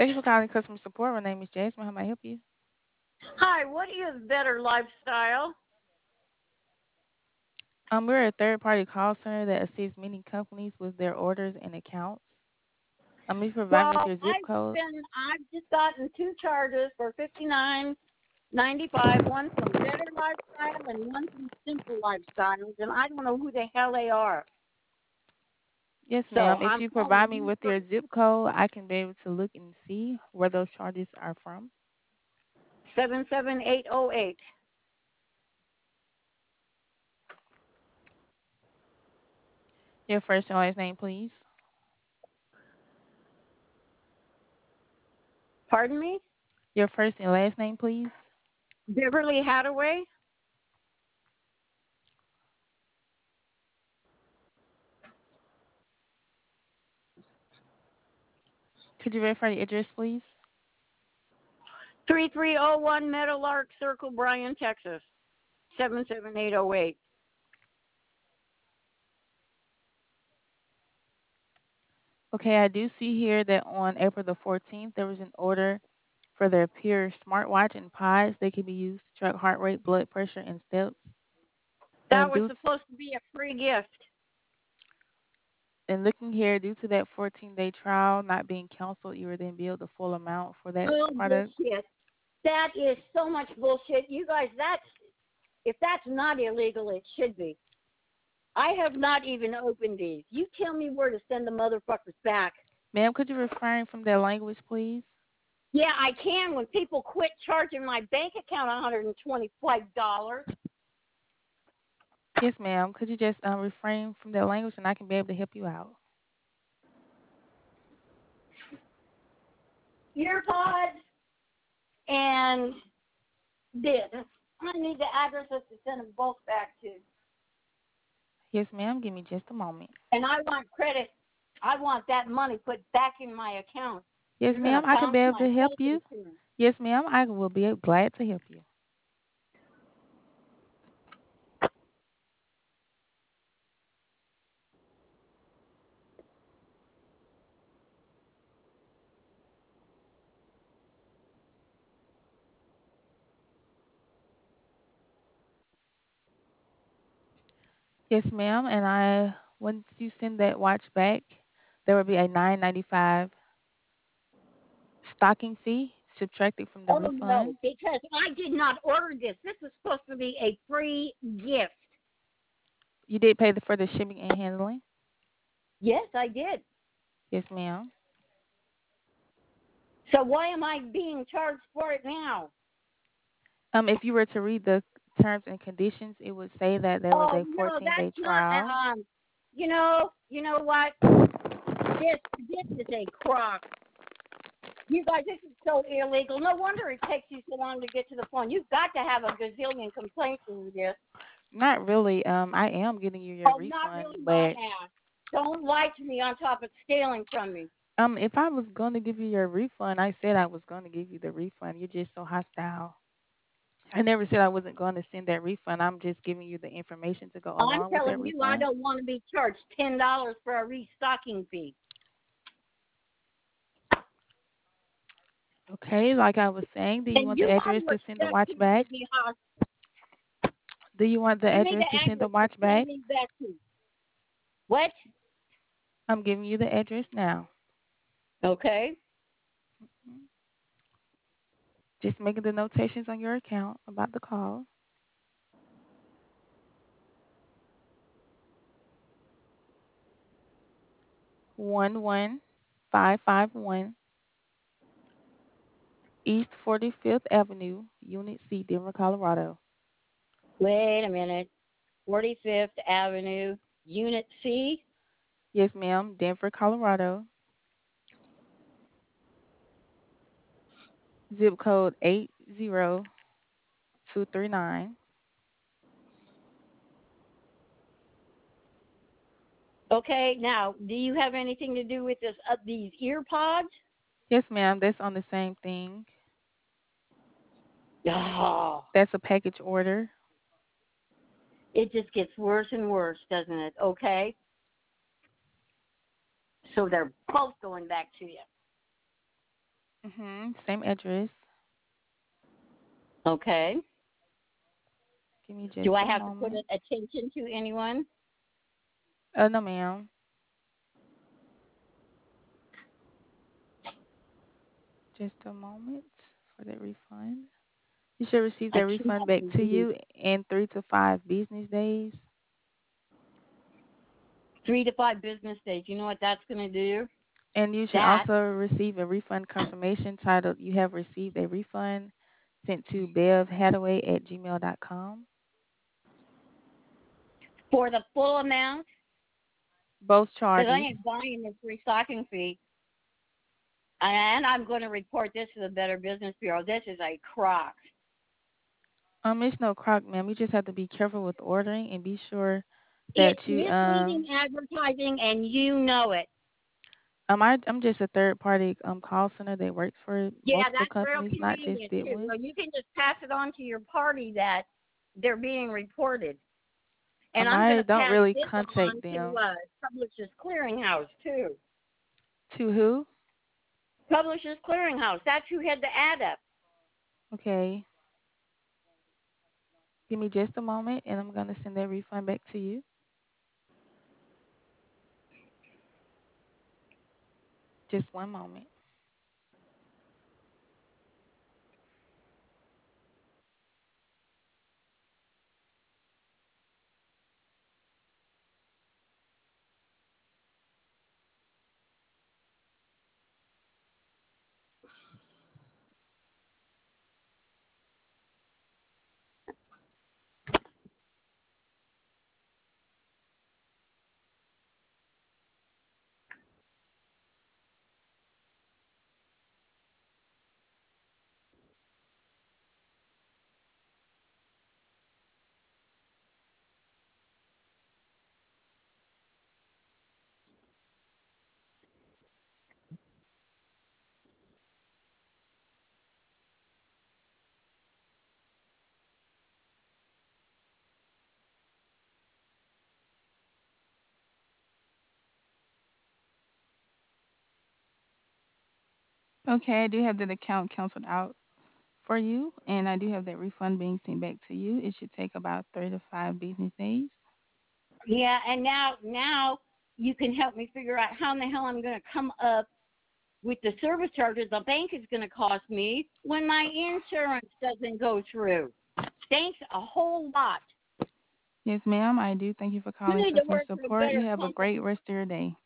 Thank you for calling customer support. My name is Jasmine. How may I help you? Hi, what is Better Lifestyle? We're a third-party call center that assists many companies with their orders and accounts. You provide me with Well, your zip code. I've just gotten two charges for $59.95. One from Better Lifestyle and one from Simple Lifestyles, and I don't know who the hell they are. Yes, So ma'am. If I'm you calling provide me you with for your zip code, I can be able to look and see where those charges are from. 77808. Your first and last name, please. Pardon me? Your first and last name, please. Beverly Hadaway. Could you verify the address, please? 3301 Meadowlark Circle, Bryan, Texas. 77808. Okay, I do see here that on April the 14th, there was an order for their Pure smartwatch and pods. They can be used to track heart rate, blood pressure, and steps. That And was due to, supposed to be a free gift. and looking here, due to that 14-day trial not being canceled, you were then billed the full amount for that Oh, product. bullshit. That is so much bullshit. You guys, if that's not illegal, it should be. I have not even opened these. You tell me where to send the motherfuckers back. Ma'am, could you refrain from that language, please? Yeah, I can when people quit charging my bank account $125. Yes, ma'am. Could you just refrain from that language and I can be able to help you out? Earpods and this. I need the addresses to send them both back to. Yes, ma'am. Give me just a moment. And I want credit. I want that money put back in my account. Yes, You're going ma'am. to I can be bounce able my to help health you. insurance. Yes, ma'am. I will be glad to help you. Yes, ma'am. And once you send that watch back, there will be a $9.95 stocking fee subtracted from the Oh, no, refund. because I did not order this. This is supposed to be a free gift. You did pay for the shipping and handling. Yes, I did. Yes, ma'am. So why am I being charged for it now? If you were to read the terms and conditions, it would say that there was Oh, a no, that's 14-day not, trial. you know what? This is a crock. You guys, this is so illegal. No wonder it takes you so long to get to the phone. You've got to have a gazillion complaints in this. Not really. I am getting you your Oh, not refund, really my but ass. Don't lie to me on top of stealing from me. if I was going to give you your refund, I said I was going to give you the refund. You're just so hostile. I never said I wasn't going to send that refund. I'm just giving you the information to go I'm along with that telling you, I refund. don't want to be charged $10 for a restocking fee. Okay, like I was saying, do you And want the you might address to send the respect watch people back? to be hostile. Do you want the Give me address the to send the address to watch send back? these back to. What? I'm giving you the address now. Okay. Just making the notations on your account about the call. 11551 East 45th Avenue, Unit C, Denver, Colorado. Wait a minute. 45th Avenue, Unit C. Yes, ma'am. Denver, Colorado. Zip code 80239. Okay. Now, do you have anything to do with these ear pods? Yes, ma'am. That's on the same thing. Oh, That's a package order. it just gets worse and worse, doesn't it? Okay. So they're both going back to you. Same address. Okay. Give me Do just I a have to put moment. attention to anyone? No, ma'am. Just a moment for the refund. You should receive I that refund cannot back to believe you in 3 to 5 business days. 3 to 5 business days. You know what that's going to do? And you should That also receive a refund confirmation titled "You have received a refund" sent to bevhathaway@gmail.com. for the full amount, Both because I charges. ain't buying this restocking fee. And I'm going to report this to the Better Business Bureau. This is a crock. It's no crock, ma'am. You just have to be careful with ordering and be sure It's that you misleading advertising, and you know it. I'm just a third party call center that works for Yeah, multiple that's real companies, not just convenient did too. one. Well, you can just pass it on to your party that they're being reported, and I'm going I to don't pass really this on contact to them. Publishers Clearinghouse too. To who? Publishers Clearinghouse. That's who had the ad up. Okay. Give me just a moment and I'm gonna send that refund back to you. Just one moment. Okay, I do have that account canceled out for you, and I do have that refund being sent back to you. It should take about 3 to 5 business days. Yeah, and now you can help me figure out how in the hell I'm going to come up with the service charges the bank is going to cost me when my insurance doesn't go through. Thanks a whole lot. Yes, ma'am. I do thank you for You calling need to customer work for a support. You better have a company. great rest of your day.